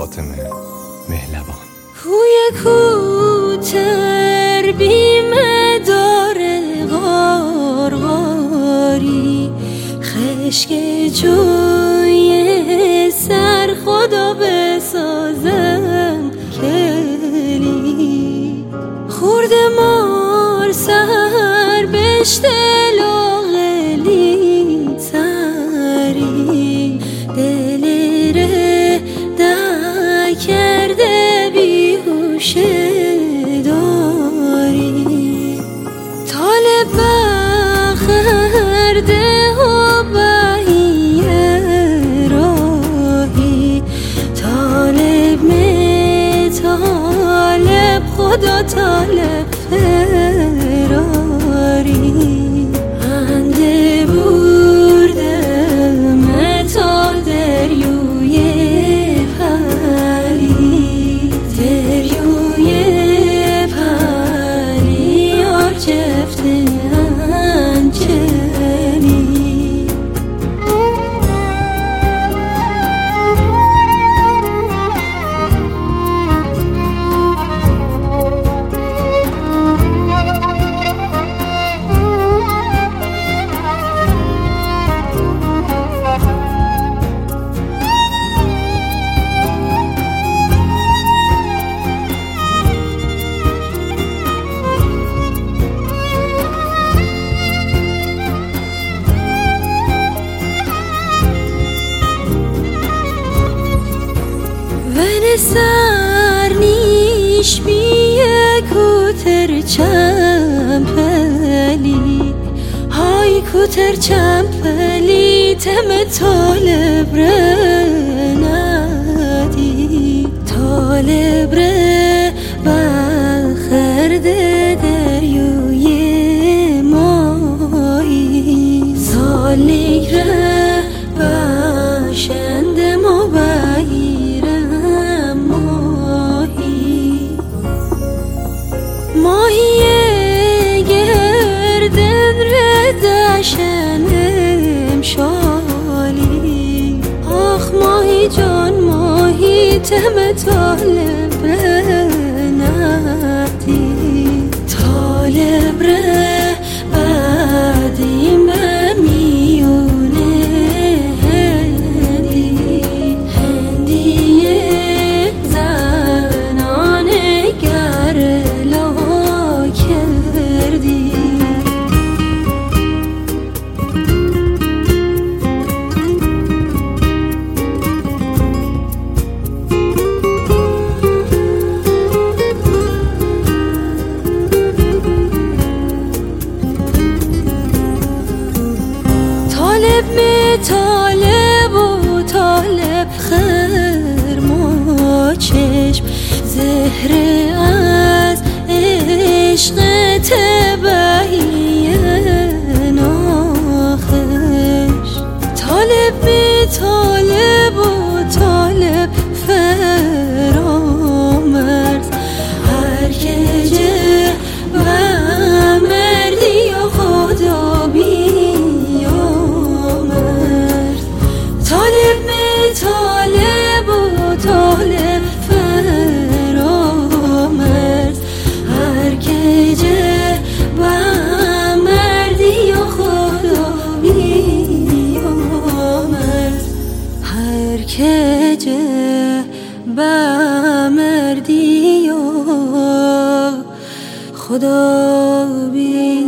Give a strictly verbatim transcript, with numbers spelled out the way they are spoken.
فاطمه مهلبان. کوی کوتر بیمه داره غارغاری، خشک جوی سر خدا بسازم کلی، خورد مار سر بشت لاغلی سری، دل ره در کرده بیهوشه داری، طالب بخرده و بهیه راهی، طالب می طالب خدا طالب فراری، انده بردم تا دریوی پری، دریوی پری آرچفته انچنی. ون سر نیش بیه کوتر چمپلی، های کوتر چمپلی تم طالب ره ندی، طالب ره بخرده دریوی مایی، سالی ره باشنده مبایی، ماهی گردن ردشن امشالی، آخ ماهی جان ماهی تم طالب ندی، طالب ره بعدیم بمیونه هندی، هندیه زنانه گره طالب می طالب و طالب خرما چشم، زهر از عشق تبعی ناخش، طالب می طالب و طالب فرامرز، هر که جه و مردی و خدا بی طالب و طالب فرامرز، هر که جه با مردی و خدا بیامرز، هر که جه با مردی و خدا بیامرز.